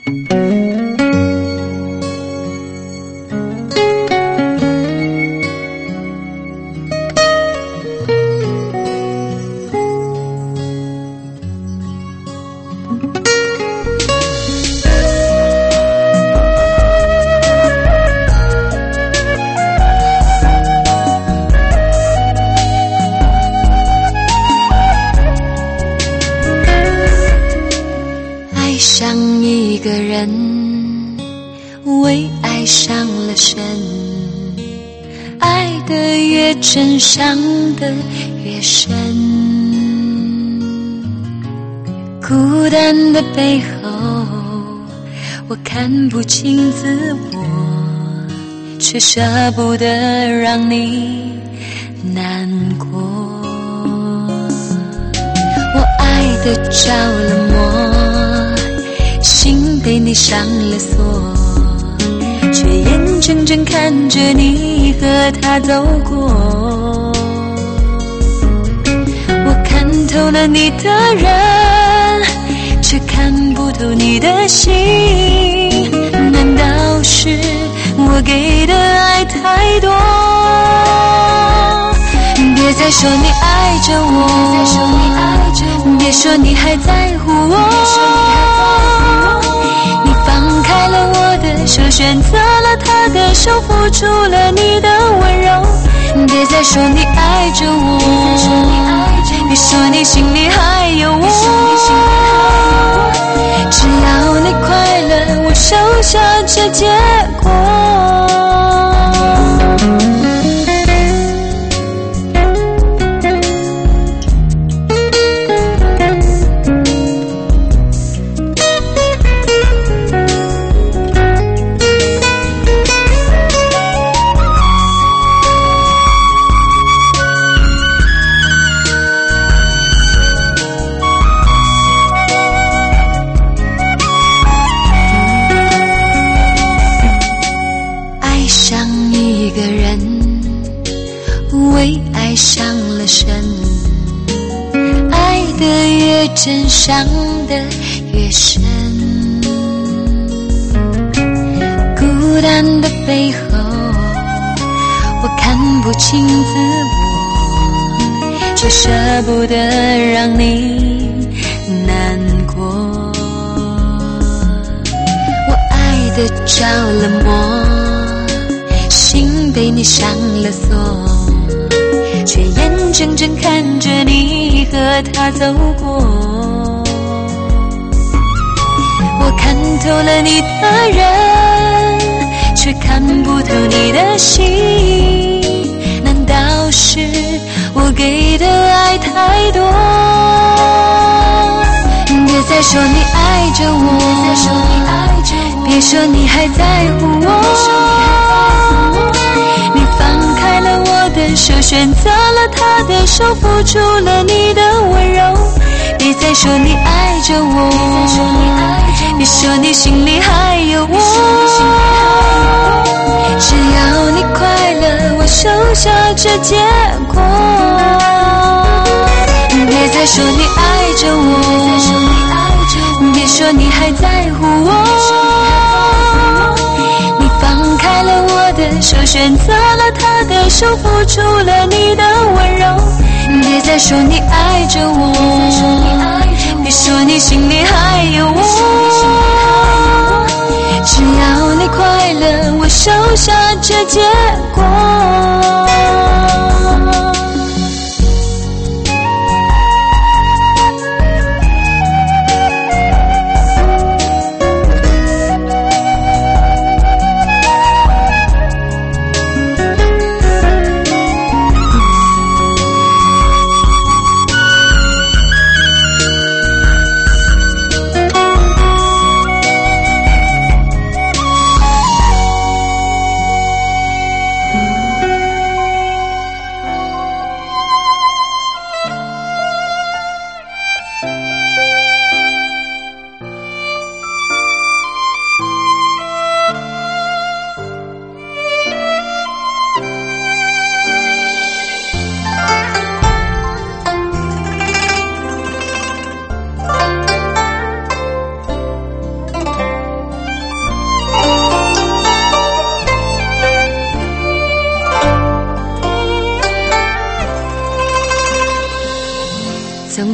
真伤得越深，孤单的背后，我看不清自我，却舍不得让你难过。我爱的着了魔，心被你上了锁，却眼睁睁看着你和他走过。我看透了你的人，却看不透你的心。难道是我给的爱太多？别再说你爱着我，别说你还在乎我，你放开了我的手，选择了他的手，付出了你的温柔。别再说你爱着我，别说你心里还有我，只要你快乐，我收下这结果。真伤得越深，孤单的背后，我看不清自我，却舍不得让你难过。我爱的着了魔，心被你上了锁，却眼睁睁看着你和他走过。我看透了你的人，却看不透你的心。难道是我给的爱太多？别再说你爱着我，别说你还在乎我，你放开了我的手，选择了他的手，付出了你的温柔。别再说你爱着我，别说你心里还有我，只要你快乐，我收下这结果。别再说你爱着我，别说你还在乎我，你放开了我的手，选择了他的手，付出了你的温柔。别再说你爱着我，别说你心里还有我，只要你快乐，我收下这结果。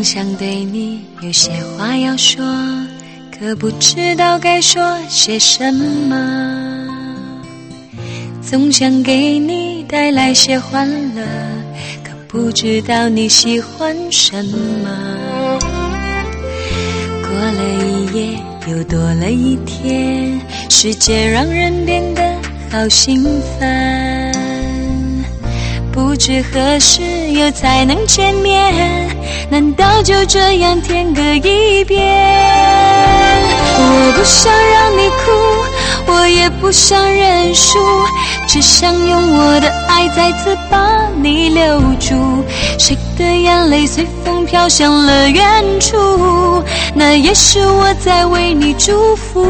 想对你有些话要说，可不知道该说些什么。总想给你带来些欢乐，可不知道你喜欢什么。过了一夜又多了一天，世界让人变得好兴奋，不知何时又才能见面，难道就这样天各一边？我不想让你哭，我也不想认输，只想用我的爱再次把你留住。谁的眼泪随风飘向了远处，那也是我在为你祝福。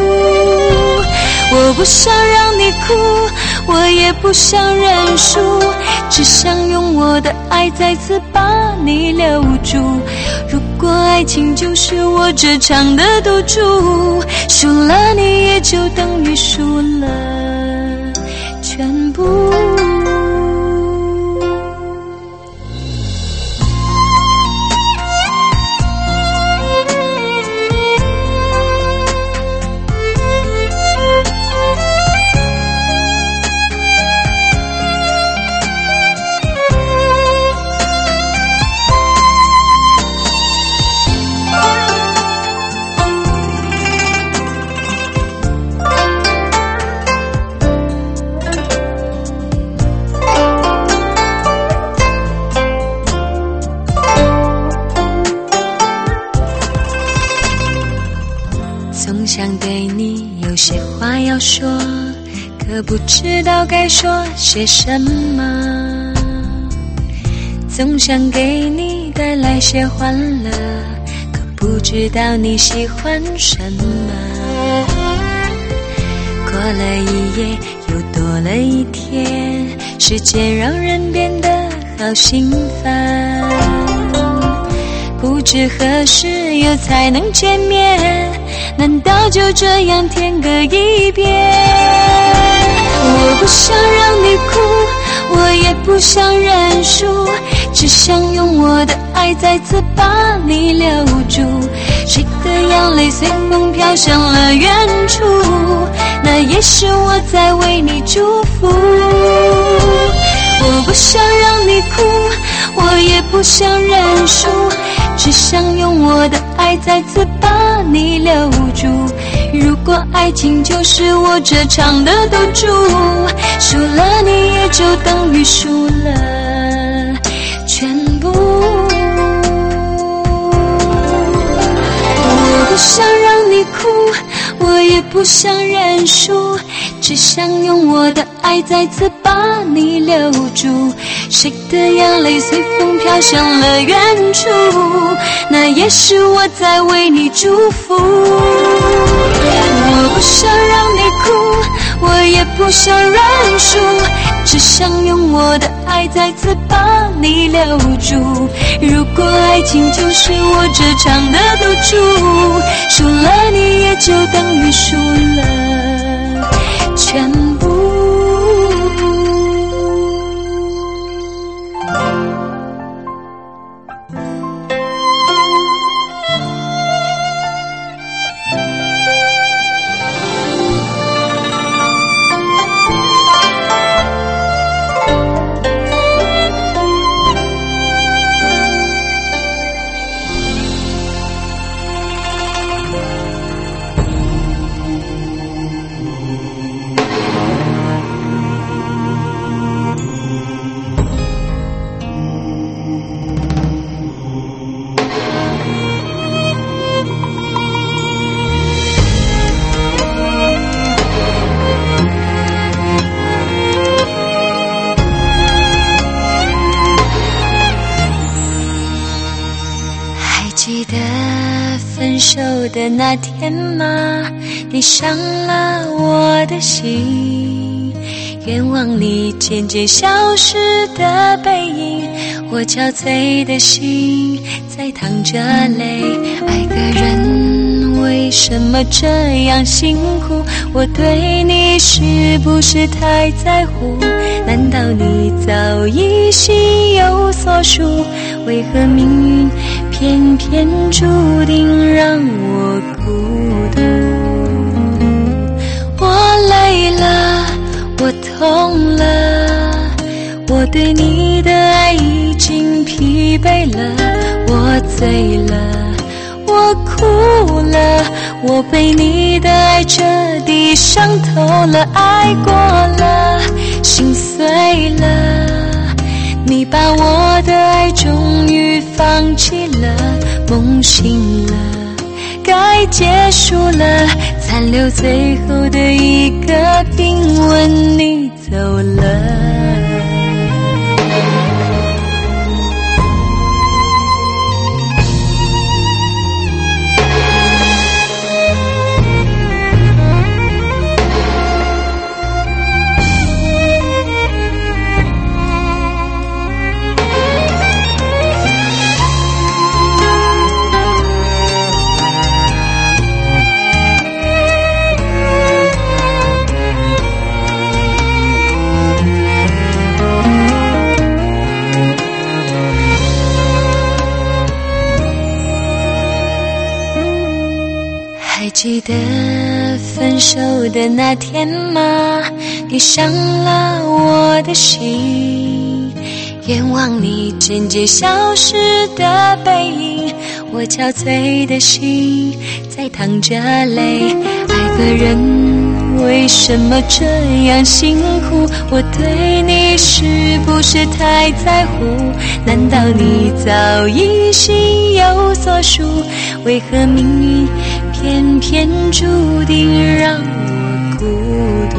我不想让你哭，我也不想认输，只想用我的爱再次把你留住。如果爱情就是我这场的赌注，输了你也就等于输了全部。总想对你有些话要说，可不知道该说些什么。总想给你带来些欢乐，可不知道你喜欢什么。过了一夜又多了一天，世界让人变得好兴奋，不知何时又才能见面，难道就这样天各一边？我不想让你哭，我也不想认输，只想用我的爱再次把你留住。谁的眼泪随风飘向了远处，那也是我在为你祝福。我不想让你哭，我也不想认输，只想用我的爱再次把你留住。如果爱情就是我这场的赌注，输了你也就等于输了全部。我不想让你哭，我也不想认输，只想用我的爱再次把你留住。谁的眼泪随风飘向了远处，那也是我在为你祝福。我不想让你哭，我也不想认输，只想用我的爱再次把你留住。如果爱情就是我这场的赌注，输了你也就等于输了全部。记得分手的那天吗？你伤了我的心，愿望你渐渐消失的背影，我憔悴的心在淌着泪。爱个人为什么这样辛苦？我对你是不是太在乎？难道你早已心有所属？为何命运偏偏注定让我孤独。我累了，我痛了，我对你的爱已经疲惫了，我醉了，我哭了，我被你的爱彻底伤透了，爱过了，心碎了，你把我的爱终于放弃了，梦醒了，该结束了，残留最后的一个冰吻，你走了。记得分手的那天吗？你伤了我的心，愿望你渐渐消失的背影，我憔悴的心在淌着泪。爱个人为什么这样辛苦？我对你是不是太在乎？难道你早已心有所属？为何命运偏偏注定让我孤独？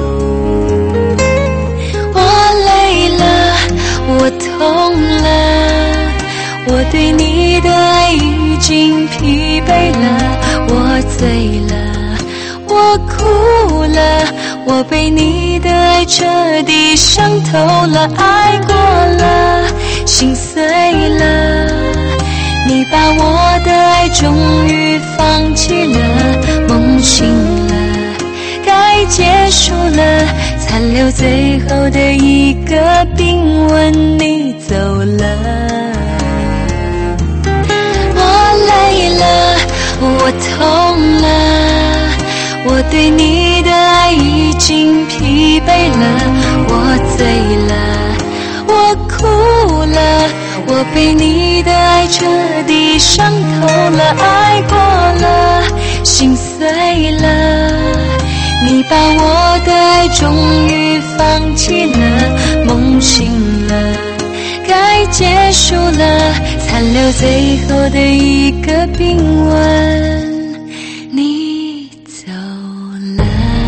我累了，我痛了，我对你的爱已经疲惫了，我醉了，我哭了，我被你的爱彻底伤透了，爱过了，心碎了，你把我的爱终于放弃了，梦醒了，该结束了，残留最后的一个冰吻，你走了。我累了，我痛了，我对你的爱已经疲惫了，我醉了，我哭了，我被你的爱彻底伤透了，爱过了，心碎了，你把我的爱终于放弃了，梦醒了，该结束了，残留最后的一个冰吻，你走了。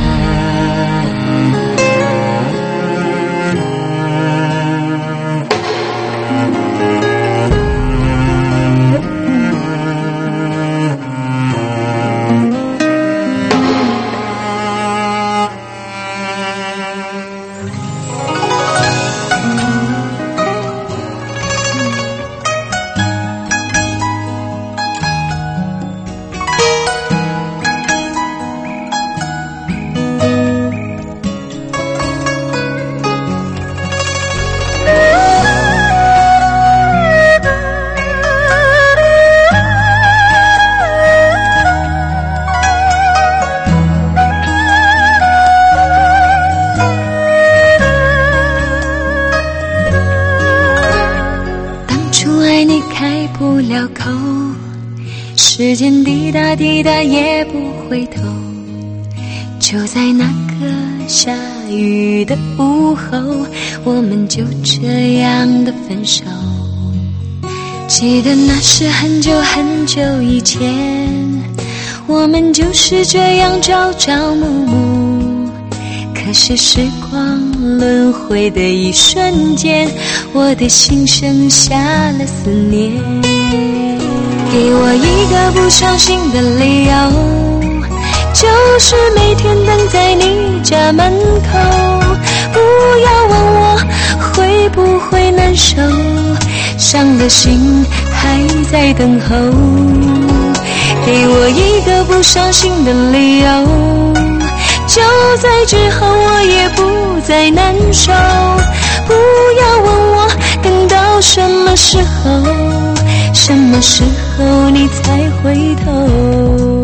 时间滴答滴答也不回头，就在那个下雨的午后，我们就这样的分手。记得那是很久很久以前，我们就是这样朝朝暮暮，可是时光轮回的一瞬间，我的心剩下了思念。给我一个不伤心的理由，就是每天等在你家门口，不要问我会不会难受，伤的心还在等候。给我一个不伤心的理由，就在之后我也不再难受，不要问我等到什么时候， 什么时候你才回头？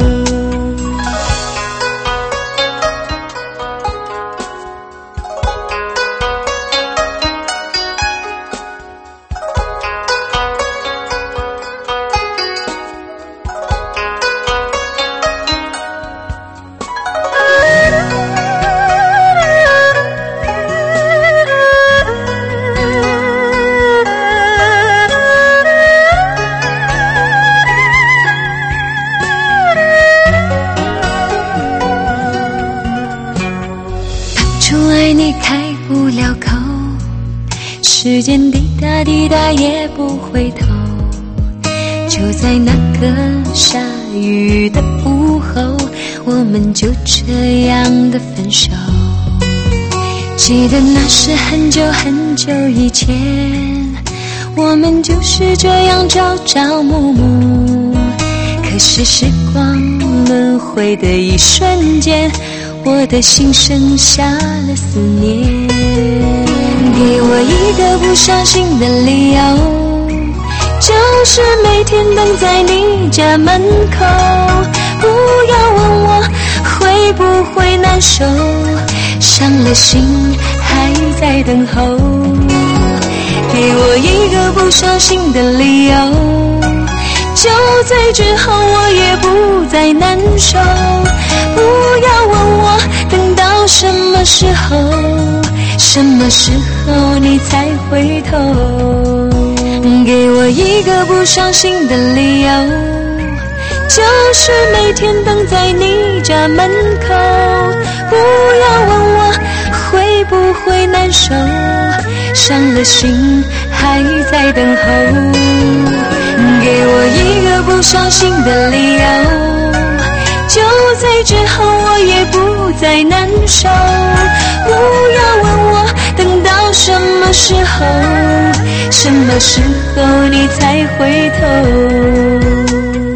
时间滴答滴答也不回头，就在那个下雨的午后，我们就这样的分手。记得那是很久很久以前，我们就是这样朝朝暮暮。可是时光轮回的一瞬间，我的心剩下了思念。给我一个不伤心的理由，就是每天等在你家门口。不要问我会不会难受，伤了心还在等候。给我一个不伤心的理由，就在之后我也不再难受。不要问我等到什么时候，什么时候你才回头？给我一个不伤心的理由，就是每天等在你家门口。不要问我会不会难受，伤了心还在等候。给我一个不伤心的理由，就在之后我也不再难受。不要问我等到什么时候，什么时候你才回头？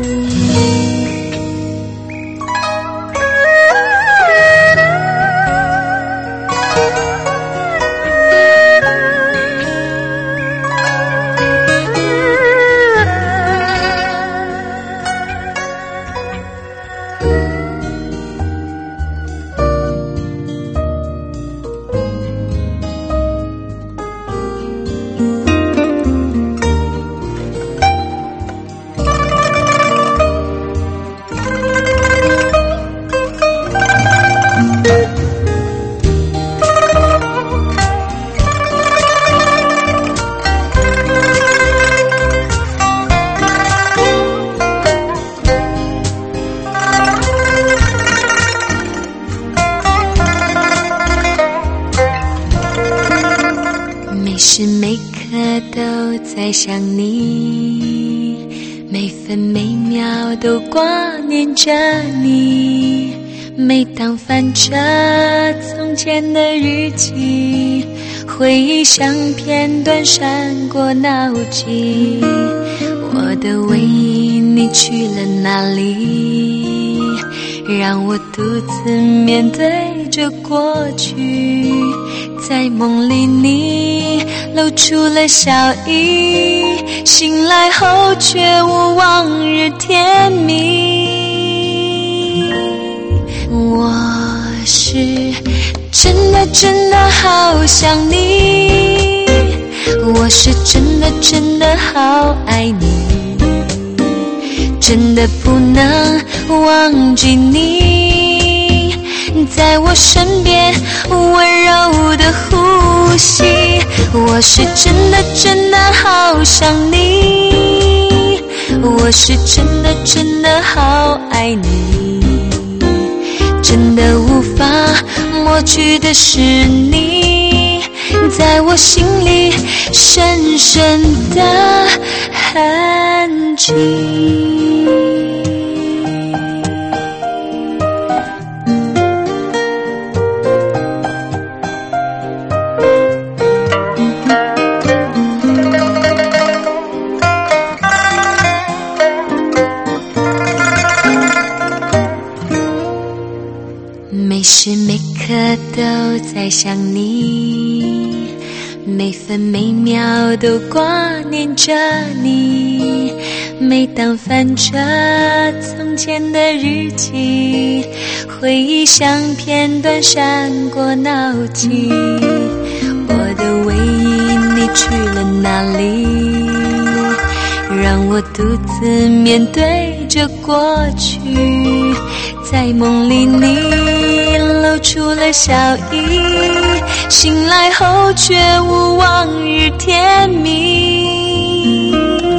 在想你，每分每秒都挂念着你。每当翻着从前的日记，回忆像片段闪过脑际。我的唯一你去了哪里？让我独自面对着过去。在梦里你露出了笑意，醒来后却无往日甜蜜。我是真的真的好想你，我是真的真的好爱你，真的不能忘记你在我身边温柔的呼吸。我是真的真的好想你，我是真的真的好爱你，真的无法抹去的是你在我心里深深的痕迹。每时每刻都在想你， 每分每秒都挂念着你。每当翻着从前的日记，回忆像片段闪过脑际。我的唯一，你去了哪里？让我独自面对着过去。在梦里你露出了笑意，醒来后却无往日甜蜜。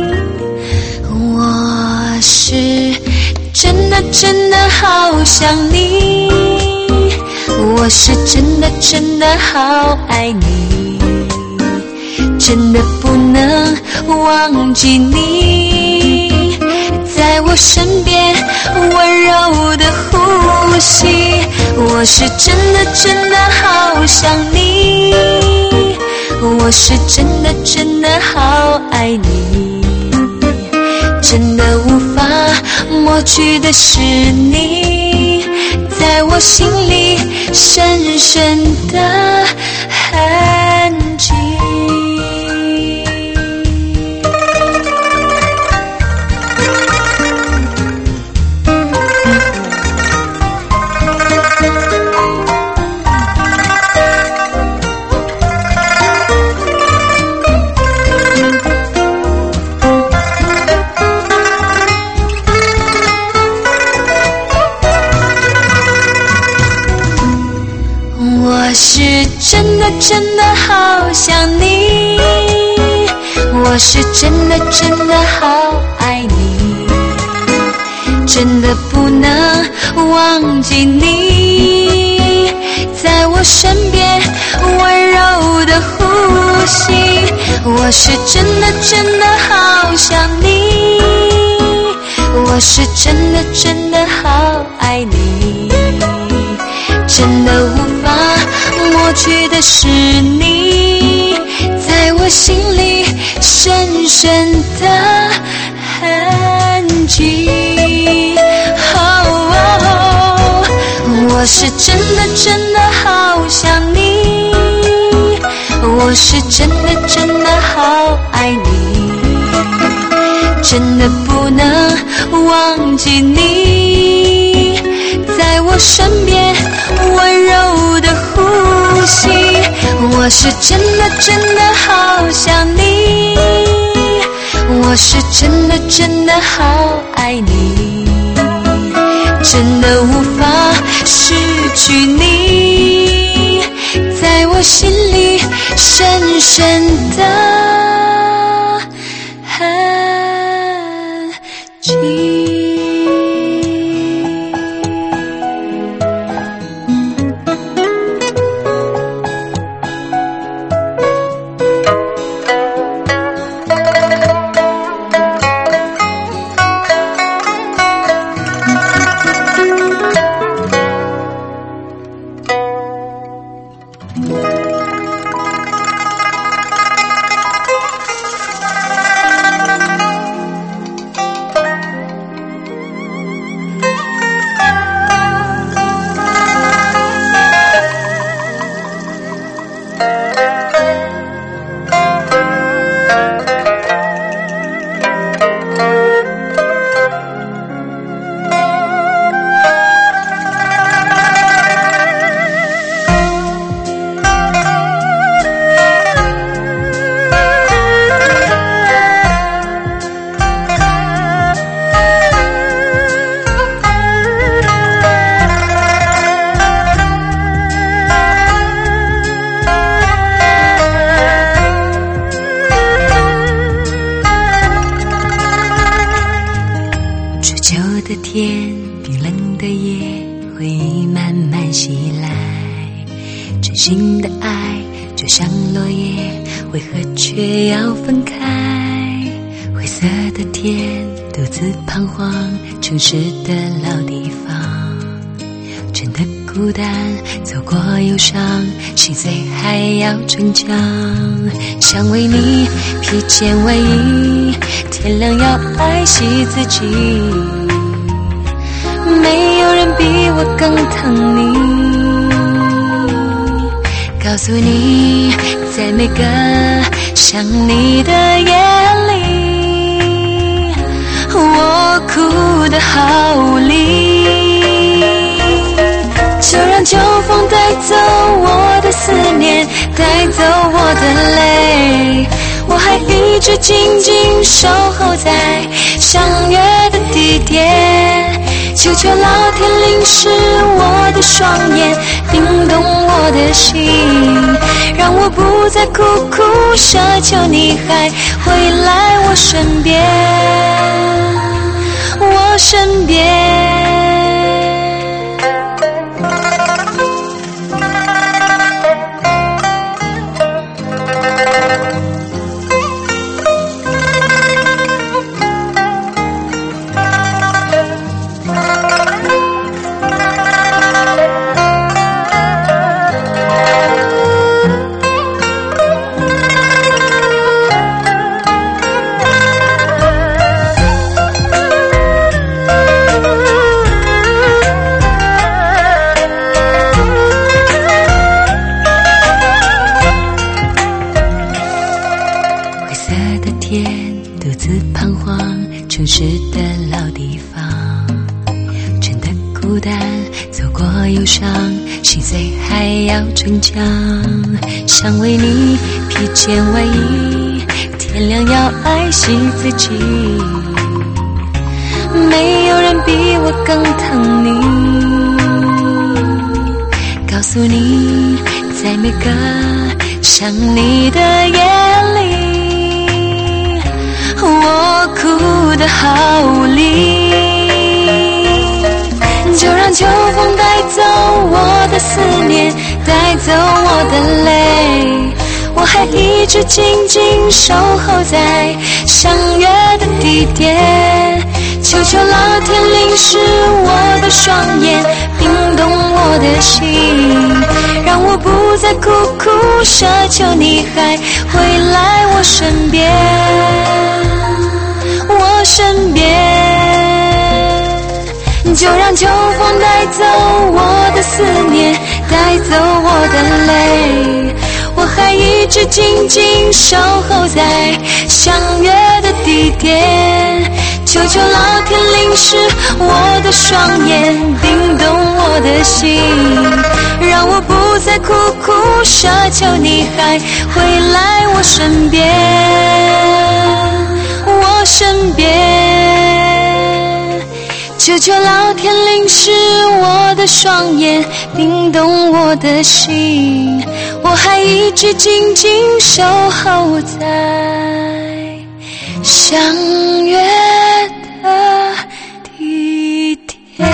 我是真的真的好想你，我是真的真的好爱你，真的不能忘记你，在我身边温柔的呼吸。我是真的真的好想你，我是真的真的好爱你，真的无法抹去的是你，在我心里深深的痕迹。我是真的真的好想你，我是真的真的好爱你，真的不能忘记你，在我身边温柔的呼吸。我是真的真的好想你，我是真的真的好爱你，真的无法抹去的是你，在我心里深深的痕迹。我是真的真的好想你，我是真的真的好爱你，真的不能忘记你，在我身边温柔的呼吸。我是真的真的好想你，我是真的真的好爱你，真的无法失去你，在我心里深深的痕迹。天，冰冷的夜，回忆慢慢袭来，真心的爱就像落叶，为何却要分开？灰色的天，独自彷徨，城市的老地方，真的孤单，走过忧伤，心碎还要逞强，想为你披件外衣，天亮要爱惜自己，没有人比我更疼你，告诉你在每个想你的夜里，我哭得好无力。就让秋风带走我的思念，带走我的泪，我还一直静静守候在相约的地点。求求老天淋湿我的双眼，冰冻我的心，让我不再苦苦奢求你还回来我身边，我身边。城市的老地方，真的孤单，走过忧伤，心碎还要逞强。想为你披件外衣，天亮要爱惜自己。没有人比我更疼你，告诉你，在每个想你的夜里，我哭得好无力。就让秋风带走我的思念，带走我的泪，我还一直静静守候在相约的地点。求求老天淋湿我的双眼，冰冻我的心，让我不再苦苦奢求你还回来我身边，我身边。就让秋风带走我的思念，带走我的泪，我还一直静静守候在相约的地点。求求老天淋湿我的双眼，冰冻我的心，让我不再苦苦奢求你还回来我身边，我身边。求求老天淋湿我的双眼，冰冻我的心，我还一直静静守候在相约的地点。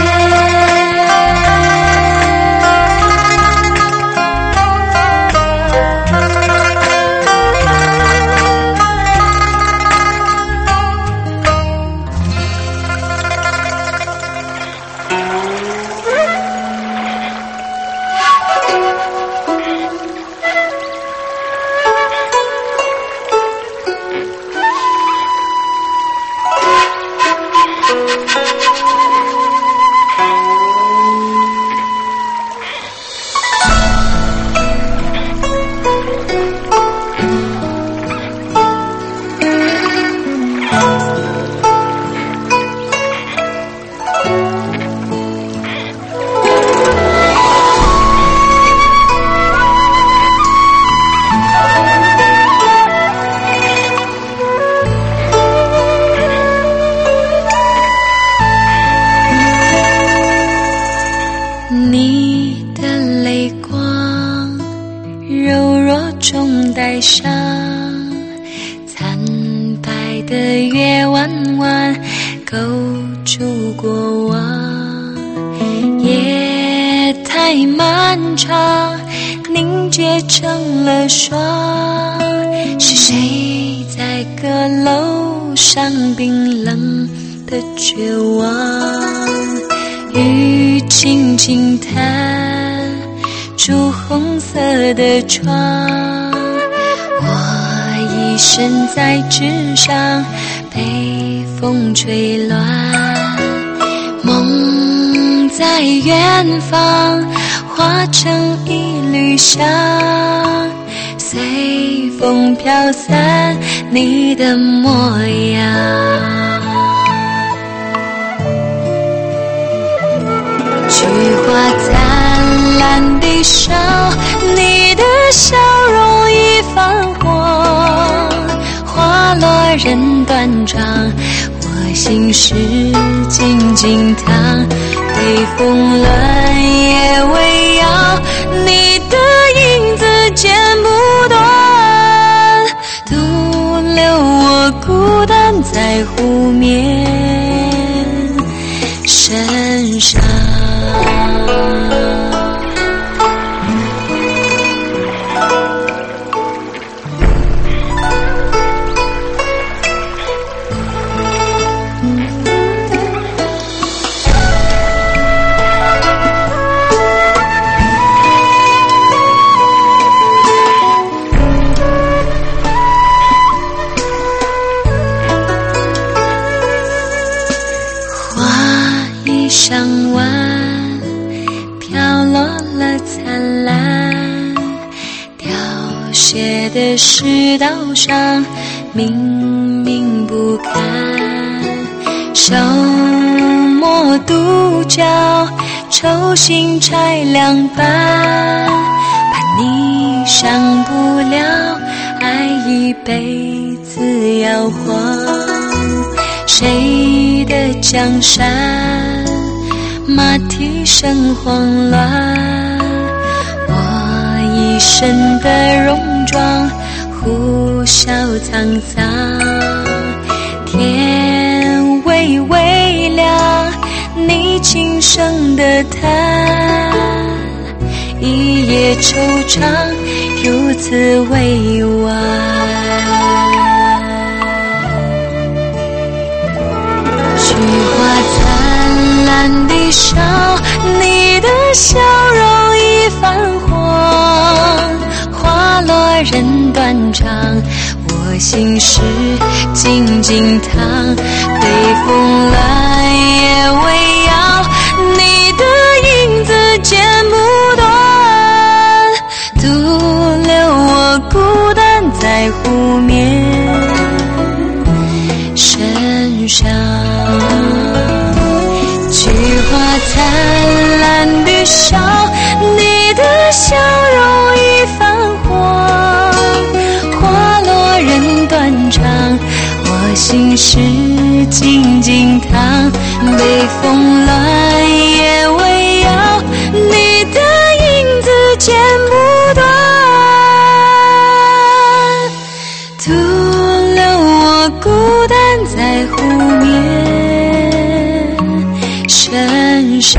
带上惨白的月弯弯勾住过往，夜太漫长，凝结成了霜。是谁在阁楼上冰冷的绝望？雨轻轻弹朱红色的窗，我已身在纸上，被风吹乱。梦在远方化成一缕香，随随风飘散你的模样。菊花灿烂地笑，你的笑容已泛黄，花落人断肠，我心事静静躺，北风乱也未央，你的影子剪不断，独留我孤单在湖面身上。上弯飘落了灿烂，凋谢的石道上明明不堪，手磨独角，抽心拆两半，怕你伤不了，爱一辈子摇晃，谁的江山马蹄声慌乱，我一身的戎装呼啸沧桑，天微微亮，你轻声的叹，一夜惆怅如此委婉。菊花灿烂地笑，你的笑容已泛黄，花落人断肠，我心事静静躺，北风乱也未央，你的影子剪不断，独留我孤单在湖面身上。菊花灿烂地笑，你的笑容已泛黄，花落人断肠，我心事静静躺，北风乱也未央，你的影子剪不断，独留我孤单在湖面身上。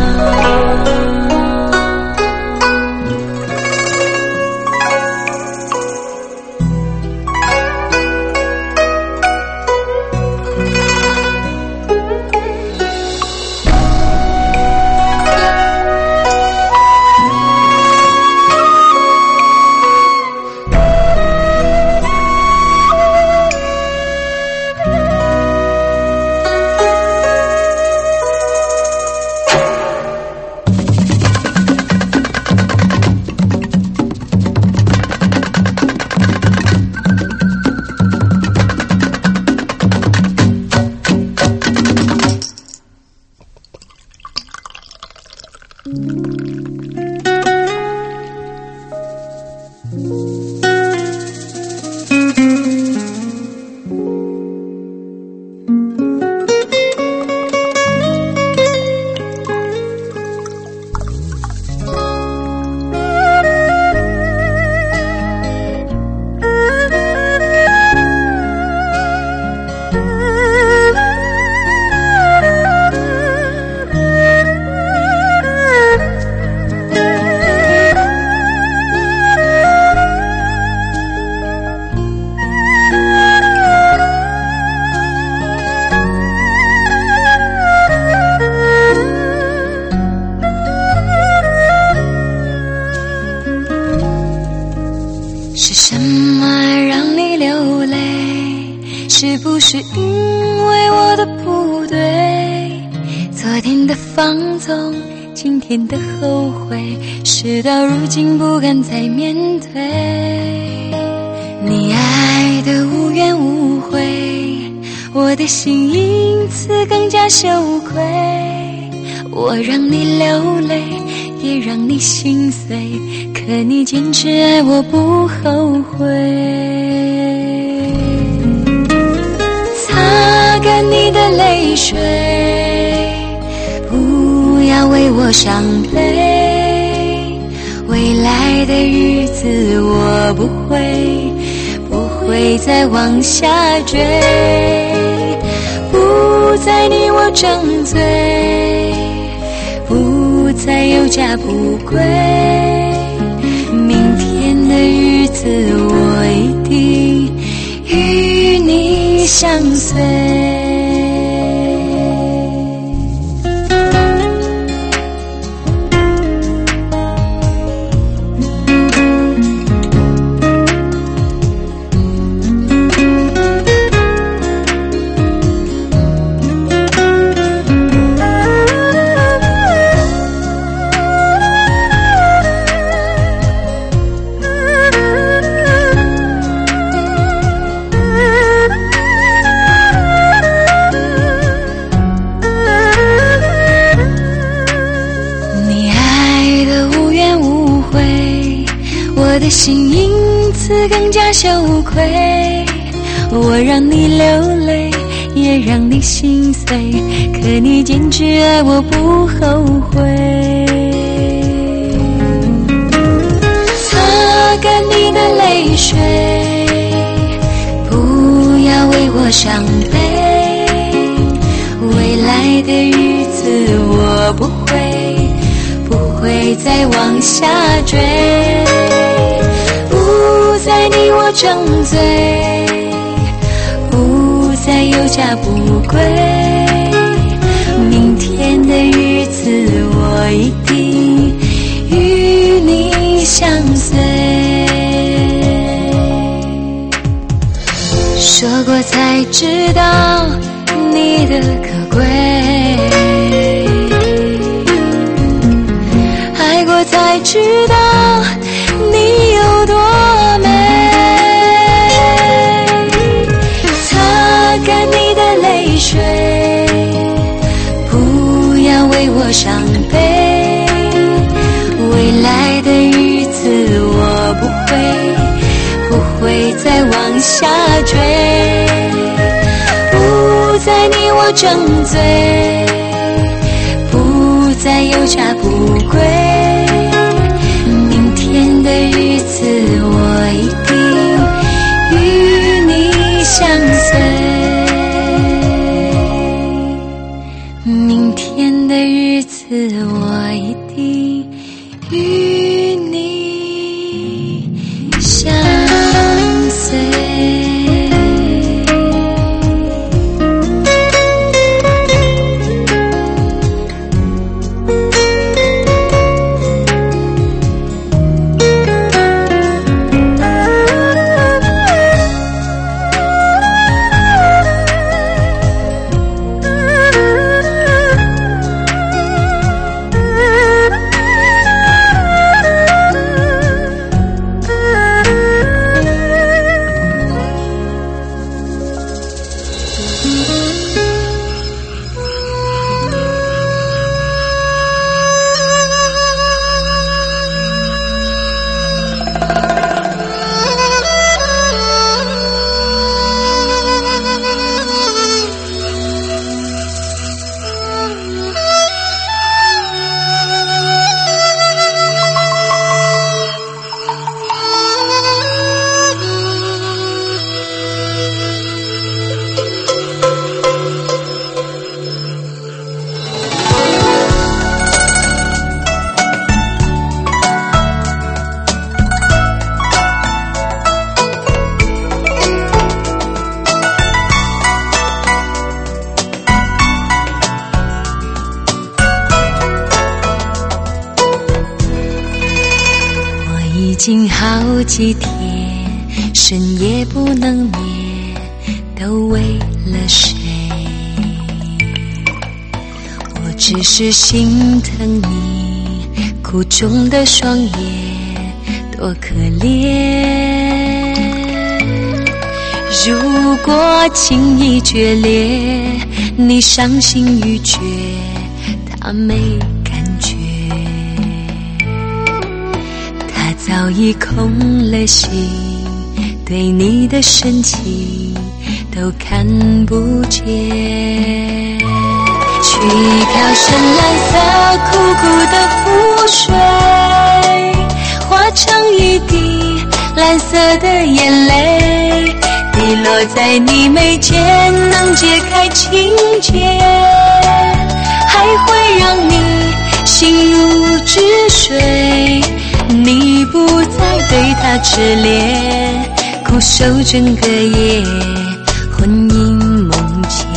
是不是因为我的不对，昨天的放纵今天的后悔，事到如今不敢再面对。你爱的无怨无悔，我的心因此更加羞愧。我让你流泪，也让你心碎，可你坚持爱我不后悔。擦干你的泪水，不要为我伤悲。未来的日子我不会再往下坠，不再你我争嘴，不再有家不归。明天的日子我一定与你相随。我的心因此更加羞愧，我让你流泪，也让你心碎，可你坚持爱我不后悔。擦干你的泪水，不要为我伤悲。未来的日子我不会再往下坠，不再你我争嘴，不再有家不归。明天的日子我一定与你相随。说过才知道你的可贵，爱过才知道你有多美。擦干你的泪水，不要为我伤悲。未来的日子我不会再往下坠，不再你我争嘴，不再有家不归。明天的日子我一定与你相随，明天的日子我一定与你相随。已经好几天，深夜不能眠，都为了谁？我只是心疼你苦中的双眼多可怜。如果情意决裂，你伤心欲绝，他没感觉，他早已空了心，对你的深情都看不见。去飘深蓝色苦苦的湖水，化成一滴蓝色的眼泪，滴落在你眉间，能解开情结，还会让你心如止水。你不再对他痴恋，苦守整个夜，魂萦梦牵。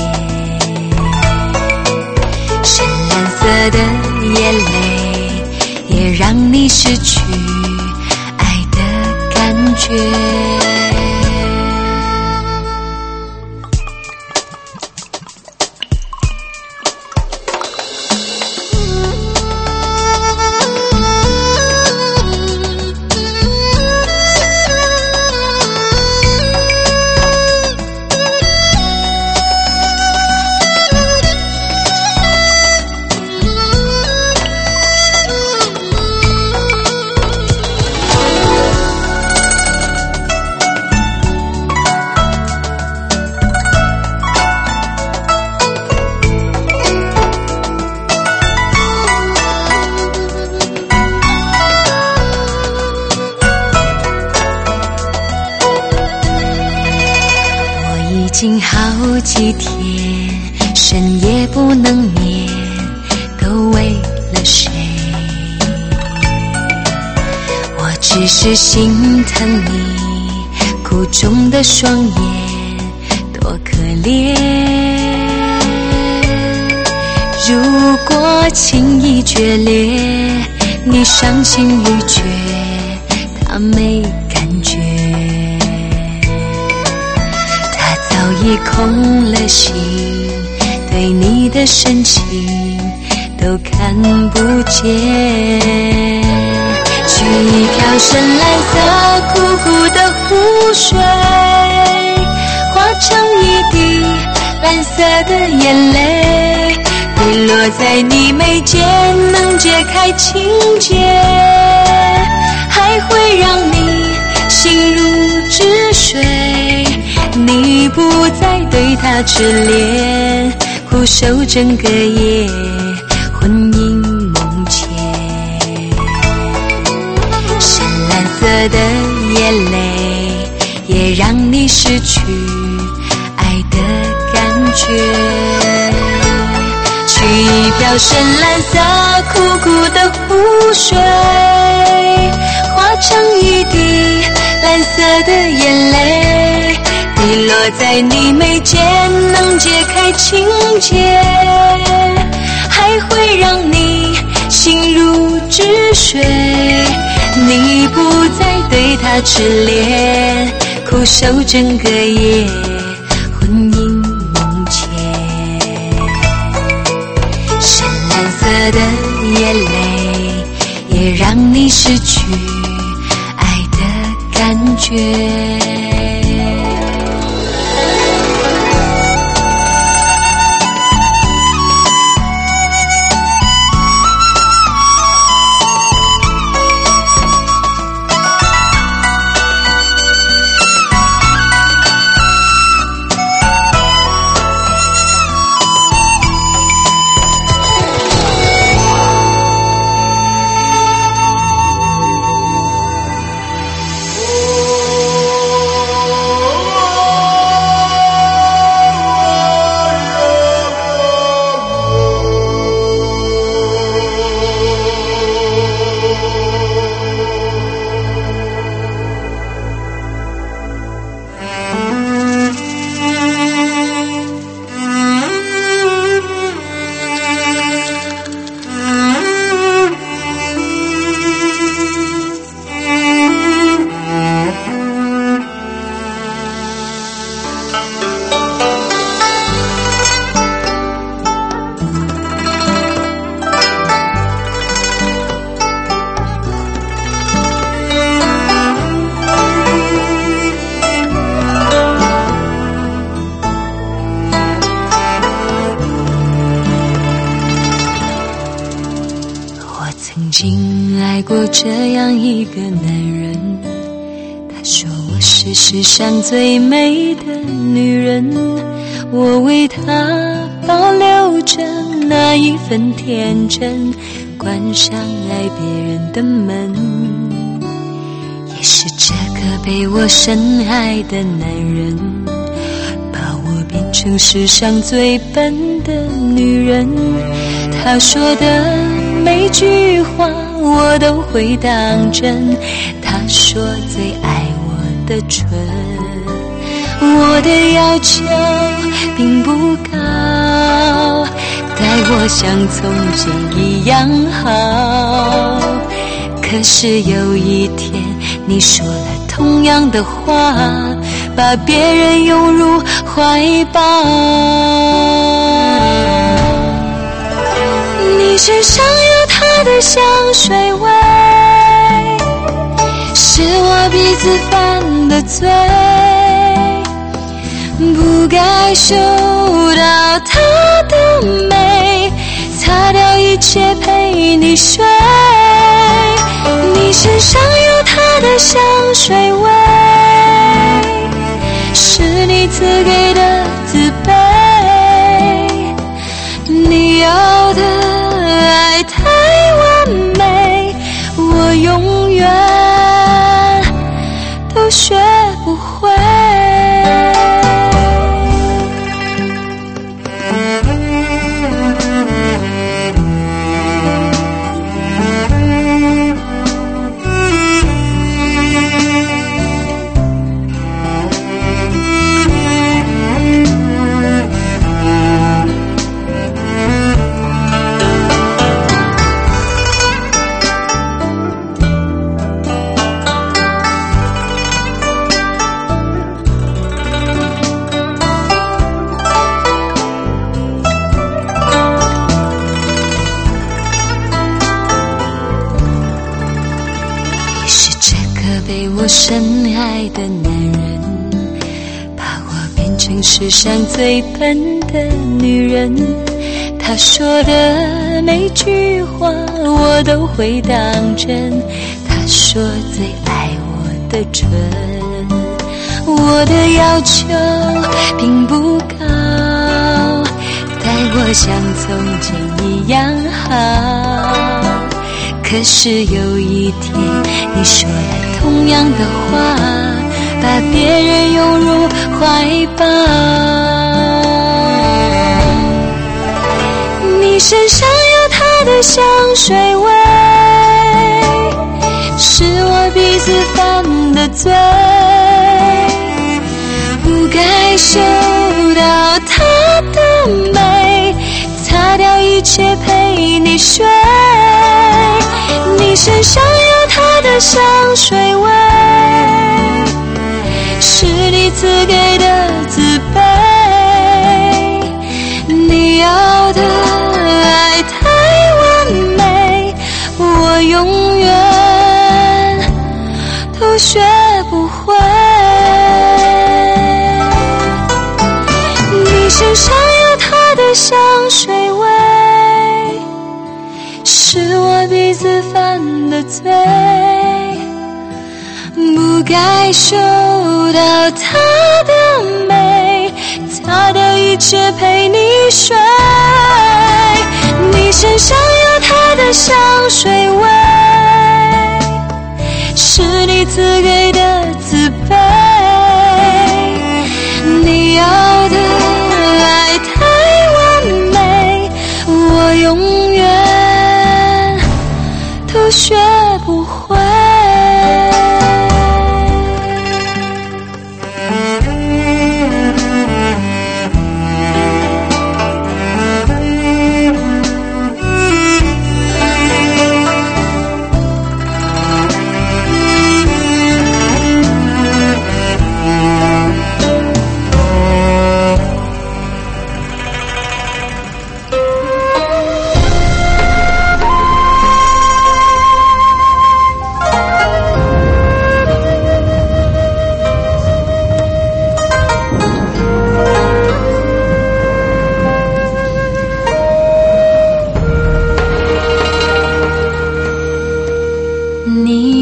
深蓝色的眼泪，也让你失去爱的感觉。已经好几天，深夜不能眠，都为了谁？我只是心疼你苦中的双眼多可怜。如果情意决裂，你伤心欲绝，他没感觉，已空了心，对你的深情都看不见。去飘深蓝色苦苦的湖水，化成一滴蓝色的眼泪，滴落在你眉间，能解开情结，还会让你心如止水。你不再对他痴恋，苦守整个夜，魂萦梦牵。深蓝色的眼泪，也让你失去爱的感觉。去飘深蓝色苦苦的湖水，化成一滴蓝色的眼泪，滴落在你眉间，能解开情结，还会让你心如止水。你不再对他痴恋，苦守整个夜，魂萦梦牵。深蓝色的眼泪，也让你失去爱的感觉。 曾经爱过这样一个男人，他说我是世上最美的女人，我为他保留着那一份天真，关上爱别人的门。也是这个被我深爱的男人，把我变成世上最笨的女人。他说的每句话我都会当真，他说最爱我的唇。我的要求并不高，待我像从前一样好。可是有一天你说了同样的话，把别人拥入怀抱。你身上有他的香水味，是我鼻子犯的罪，不该受到他的美，擦掉一切陪你睡。你身上有他的香水味，是你赐给的自卑，你要的爱太完美，我永远都学不会。深爱的男人，把我变成世上最笨的女人。他说的每句话我都会当真，他说最爱我的唇。我的要求并不高，待我像从前一样好。可是有一天你说了同样的话，把别人拥入怀抱。你身上有他的香水味，是我鼻子犯的罪，不该受到他的美，擦掉一切陪你睡。你身上有他的香水味，是你赐给的自卑，你要的爱太完美，我永远都学不会。你身上有他的香水味，是我鼻子犯的罪，不该受到他的美，擦掉一切陪你睡。你身上有他的香水味，是你赐给的自卑，你要的爱太完美，我永远都学不会。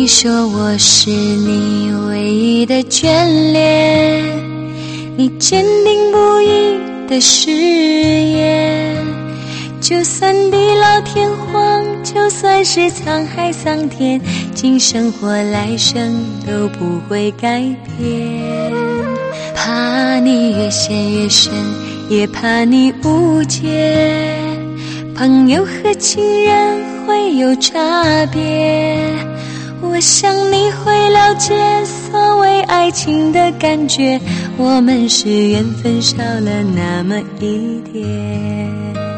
你说我是你唯一的眷恋，你坚定不移的誓言，就算地老天荒，就算是沧海桑田，今生或来生都不会改变。怕你越陷越深，也怕你误解，朋友和情人会有差别，我想你会了解所谓爱情的感觉，我们是缘分少了那么一点。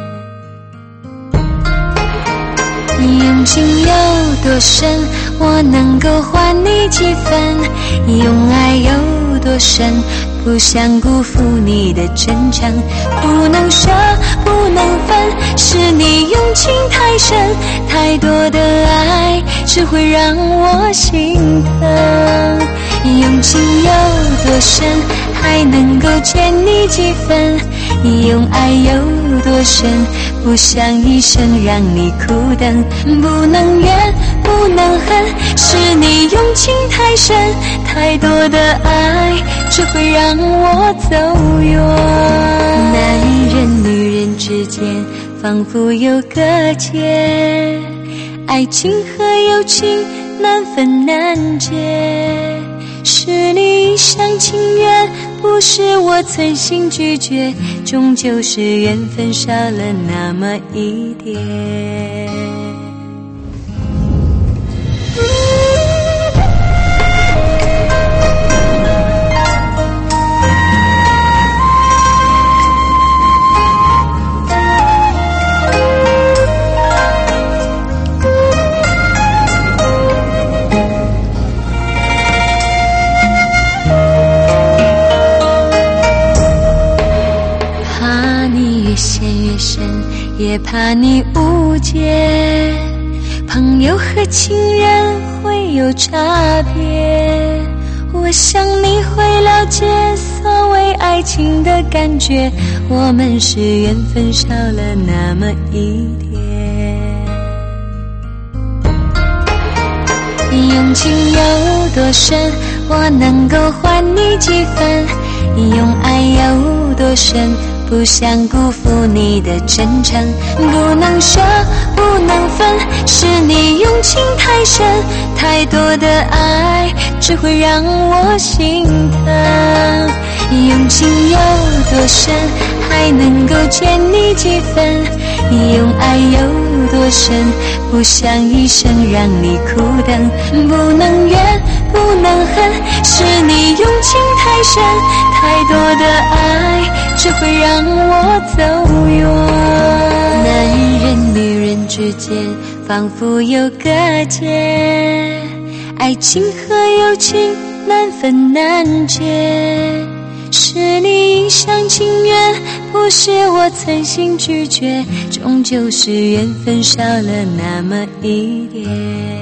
用情有多深，我能够还你几分，用爱有多深，不想辜负你的真诚，不能舍不能分，是你用情太深，太多的爱只会让我心疼。用情有多深，还能够欠你几分，用爱有多深，不想一生让你苦等，不能怨不能恨，是你用情太深，太多的爱只会让我走远。男人女人之间仿佛有隔绝，爱情和友情难分难解，是你一厢情愿，不是我存心拒绝，终究是缘分少了那么一点。也怕你误解，朋友和情人会有差别，我想你会了解所谓爱情的感觉，我们是缘分少了那么一点。用情有多深，我能够还你几分，用爱有多深，不想辜负你的真诚，不能舍不能分，是你用情太深，太多的爱只会让我心疼。用情有多深，还能够欠你几分，用爱有多深，不想一生让你苦等，不能怨不能恨，是你用情太深，太多的爱只会让我走远。男人女人之间仿佛有隔绝，爱情和友情难分难解，是你一厢情愿，不是我存心拒绝，终究是缘分少了那么一点。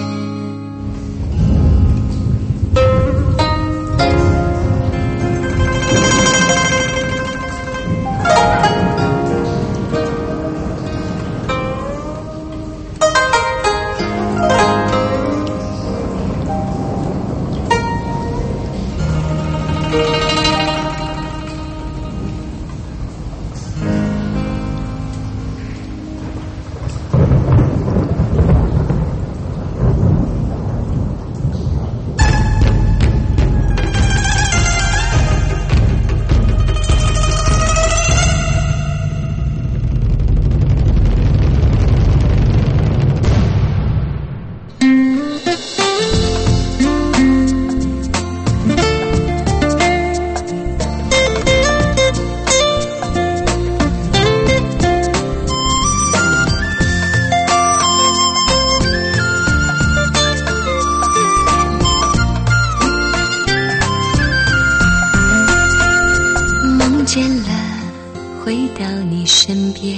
回到你身边，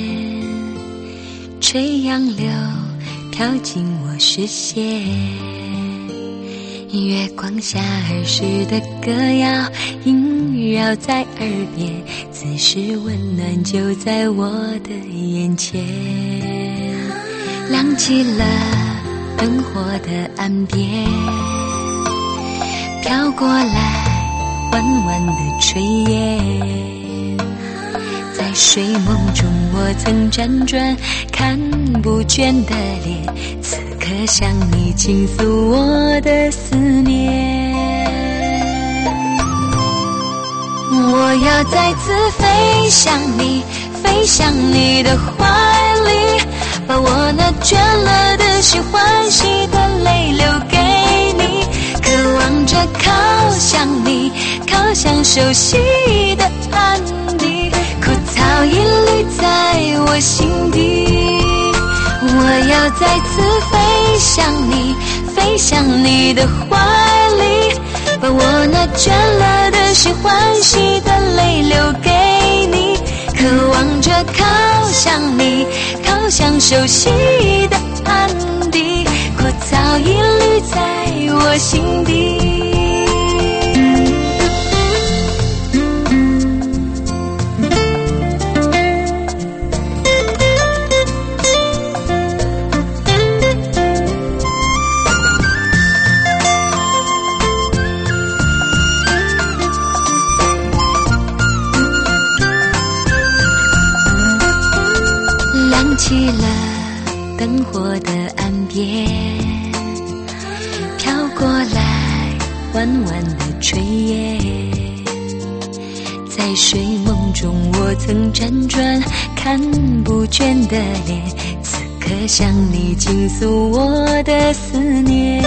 吹杨柳飘进我视线，月光下儿时的歌谣萦绕在耳边，此时温暖就在我的眼前。亮起了灯火的岸边，飘过来弯弯的炊烟，在睡梦中我曾辗转看不倦的脸，此刻向你倾诉我的思念。我要再次飞向你，飞向你的怀里，把我那倦了的心欢喜的泪留给你，渴望着靠向你，靠向熟悉的岸地，枯草一缕在我心底。我要再次飞向你，飞向你的怀里，把我那倦了的心欢喜的泪留给你，渴望着靠向你，靠向熟悉的岸地，枯草一缕在我心底。亮起了灯火的岸边，飘过来弯弯的炊烟，在睡梦中我曾辗转看不倦的脸，此刻向你倾诉我的思念。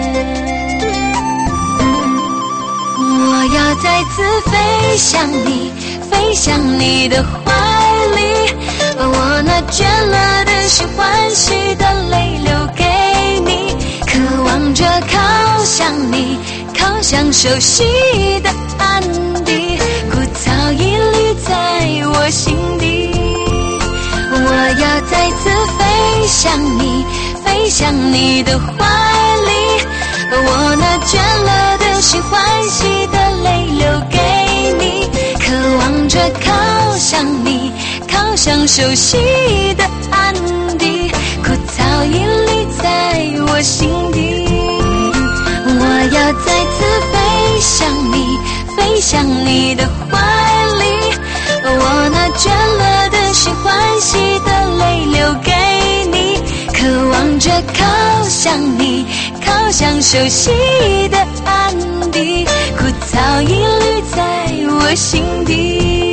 我要再次飞向你，飞向你的怀里，把我那倦了的心欢喜的泪留给你，渴望着靠向你，靠向熟悉的岸地，枯草一缕在我心底。我要再次飞向你，飞向你的怀里，把我那倦了的心欢喜的泪留给你，渴望着靠向你，靠向熟悉的岸地，枯草一缕在我心底。我要再次飞向你，飞向你的怀里，把我那倦了的心欢喜的泪留给你，渴望着靠向你，靠向熟悉的岸地，枯草一缕在我心底。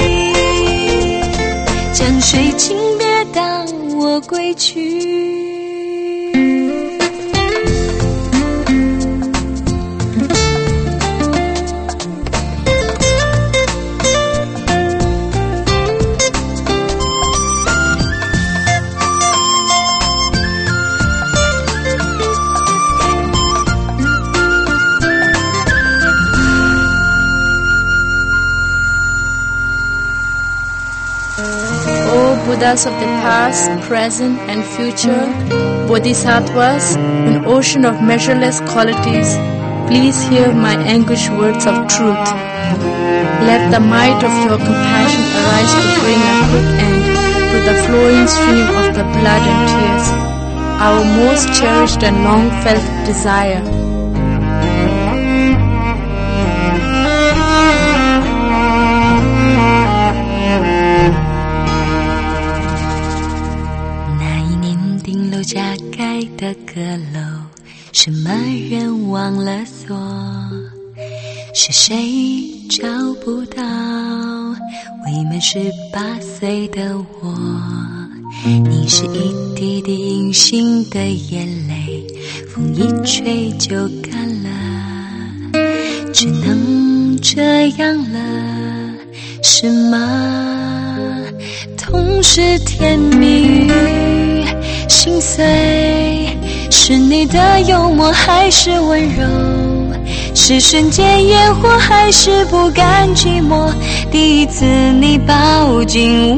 江水请别当我归去。 Buddhas of the past, present and future, Bodhisattvas, an ocean of measureless qualities, please hear my anguished words of truth. Let the might of your compassion arise to bring a quick end to the flowing stream of the blood and tears, our most cherished and long-felt desire. 的阁楼，什么人忘了锁？是谁找不到？未满18岁的我，你是一滴滴隐形的眼泪，风一吹就干了，只能这样了，是吗？痛是甜蜜与心碎，是你的幽默还是温柔？是瞬间烟火还是不甘寂寞？第一次你抱紧我，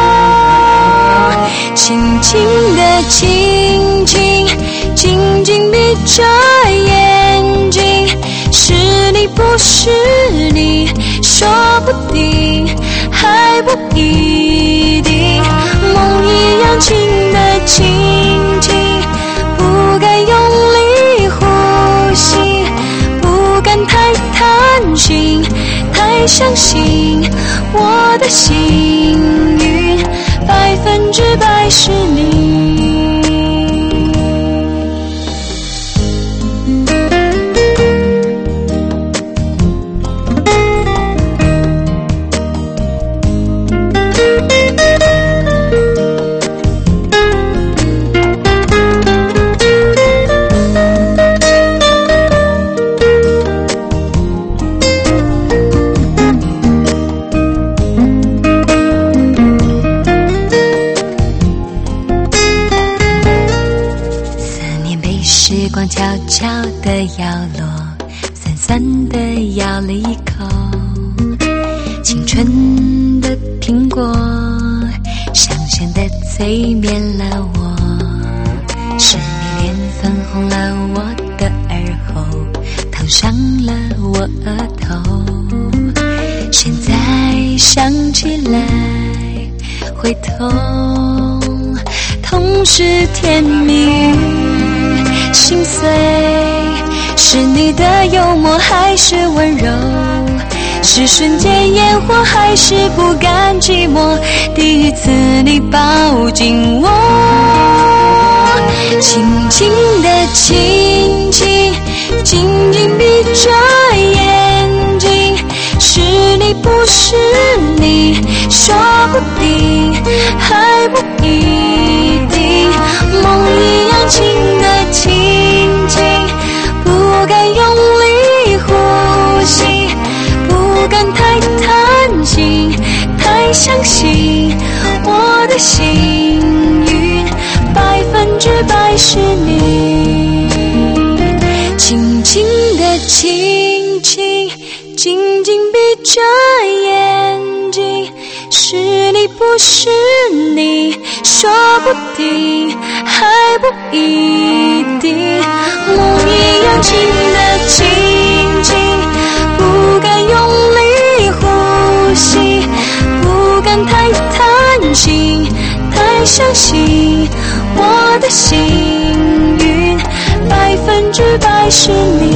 轻轻地亲亲，紧紧闭着眼睛，是你不是你，说不定还不一定，梦一样轻的亲亲，不敢用太相信，我的幸运100%是你。 时光悄悄地摇落，酸酸地咬了一口，青春的苹果香香地催眠了我，是你脸粉红了我的耳后，烫伤了我额头，现在想起来会痛，痛是甜蜜心碎，是你的幽默还是温柔？是瞬间烟火还是不甘寂寞？第一次你抱紧我，轻轻的亲亲，紧紧闭着眼睛，是你不是你，说不定还不一定，梦一样轻的亲近，不敢用力呼吸，不敢太贪心，太相信，我的幸运100%是你。轻轻的亲亲，紧紧闭着眼睛，是你不是你，说不定还不一定，梦一样轻的亲近，不敢用力呼吸，不敢太贪心，太相信，我的幸运100%是你。